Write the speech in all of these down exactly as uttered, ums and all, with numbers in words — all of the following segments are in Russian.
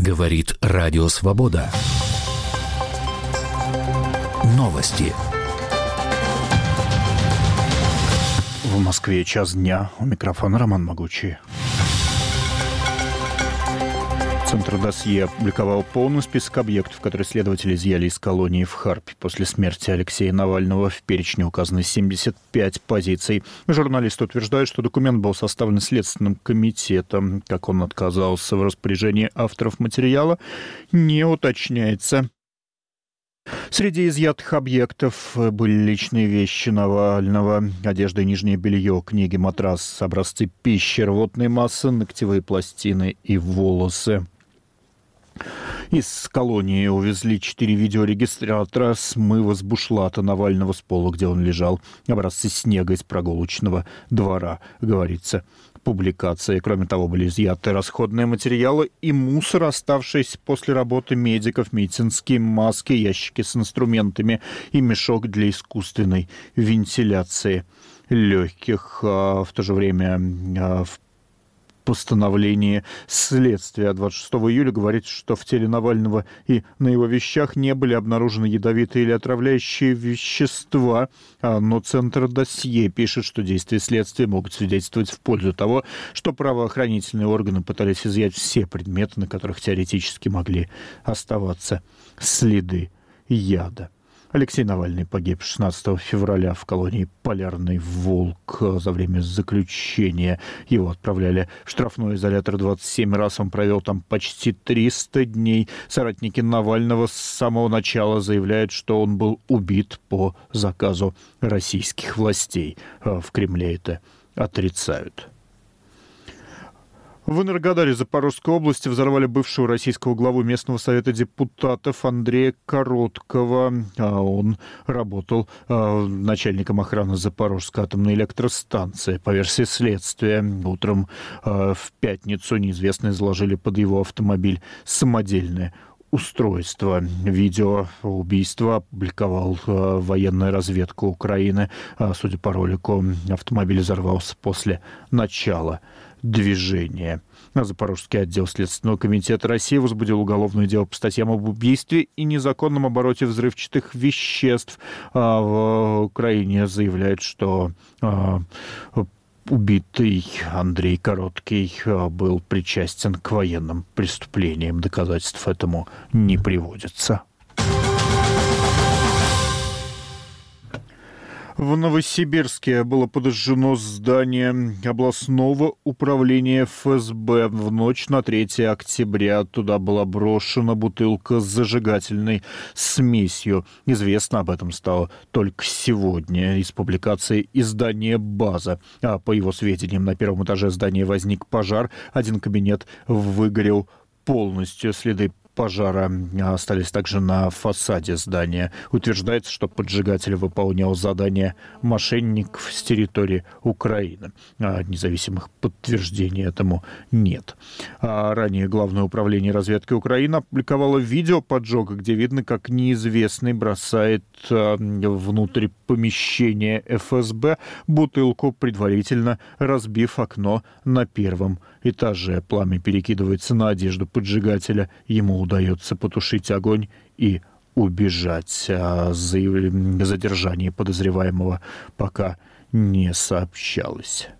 Говорит Радио Свобода. Новости. В Москве час дня. У микрофона Роман Могучий. Центр досье опубликовал полный список объектов, которые следователи изъяли из колонии в Харпе. После смерти Алексея Навального в перечне указаны семьдесят пять позиций. Журналисты утверждают, что документ был составлен Следственным комитетом. Как он отказался в распоряжении авторов материала, не уточняется. Среди изъятых объектов были личные вещи Навального, одежда и нижнее белье, книги, матрас, образцы пищи, рвотной массы, ногтевые пластины и волосы. Из колонии увезли четыре видеорегистратора, смыва с бушлата Навального с пола, где он лежал, образцы снега из прогулочного двора, говорится в публикации. Кроме того, были изъяты расходные материалы и мусор, оставшийся после работы медиков, медицинские маски, ящики с инструментами и мешок для искусственной вентиляции легких. А в то же время в постановлении следствия двадцать шестого июля говорится, что в теле Навального и на его вещах не были обнаружены ядовитые или отравляющие вещества, но Центр досье пишет, что действия следствия могут свидетельствовать в пользу того, что правоохранительные органы пытались изъять все предметы, на которых теоретически могли оставаться следы яда. Алексей Навальный погиб шестнадцатого февраля в колонии «Полярный волк». За время заключения его отправляли в штрафной изолятор двадцать семь раз. Он провел там почти триста дней. Соратники Навального с самого начала заявляют, что он был убит по заказу российских властей. В Кремле это отрицают. В Энергодаре Запорожской области взорвали бывшего российского главу местного совета депутатов Андрея Короткова. Он работал начальником охраны Запорожской атомной электростанции. По версии следствия, утром в пятницу неизвестные заложили под его автомобиль самодельное устройство. Видео убийства опубликовал военная разведка Украины. Судя по ролику, автомобиль взорвался после начала движения. Запорожский отдел Следственного комитета России возбудил уголовное дело по статьям об убийстве и незаконном обороте взрывчатых веществ. А в Украине заявляют, что а, убитый Андрей Короткий был причастен к военным преступлениям. Доказательств этому не приводится. В Новосибирске было подожжено здание областного управления эф эс бэ в ночь на третье октября. Туда была брошена бутылка с зажигательной смесью. Известно об этом стало только сегодня из публикации издания «База». А по его сведениям, на первом этаже здания возник пожар. Один кабинет выгорел полностью. Следы пожара остались также на фасаде здания. Утверждается, что поджигатель выполнял задание мошенников с территории Украины. А независимых подтверждений этому нет. А ранее Главное управление разведки Украины опубликовало видео поджога, где видно, как неизвестный бросает внутрь помещения эф эс бэ бутылку, предварительно разбив окно на первом этаже. Пламя перекидывается на одежду поджигателя. Ему удается потушить огонь и убежать. О задержании подозреваемого пока не сообщалось.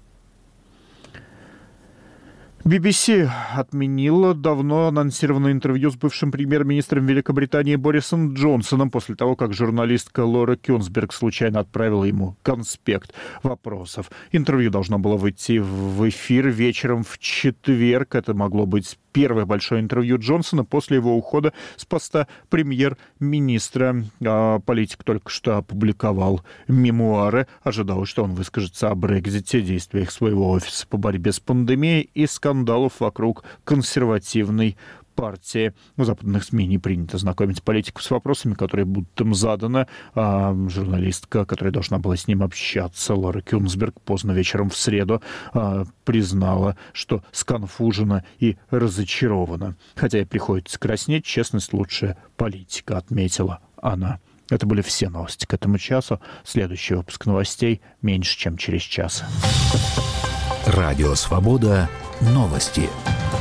би би си отменила давно анонсированное интервью с бывшим премьер-министром Великобритании Борисом Джонсоном после того, как журналистка Лора Кёнсберг случайно отправила ему конспект вопросов. Интервью должно было выйти в эфир вечером в четверг. Это могло быть первое большое интервью Джонсона после его ухода с поста премьер-министра. А политик только что опубликовал мемуары. Ожидалось, что он выскажется о Брексите, действиях своего офиса по борьбе с пандемией и скандалов вокруг консервативной партии. В западных СМИ не принято знакомить политиков с вопросами, которые будут им заданы. А журналистка, которая должна была с ним общаться, Лора Кёнсберг, поздно вечером в среду а, признала, что сконфужена и разочарована. Хотя и приходится краснеть, честность лучшая политика, отметила она. Это были все новости к этому часу. Следующий выпуск новостей меньше, чем через час. Радио Свобода. Новости.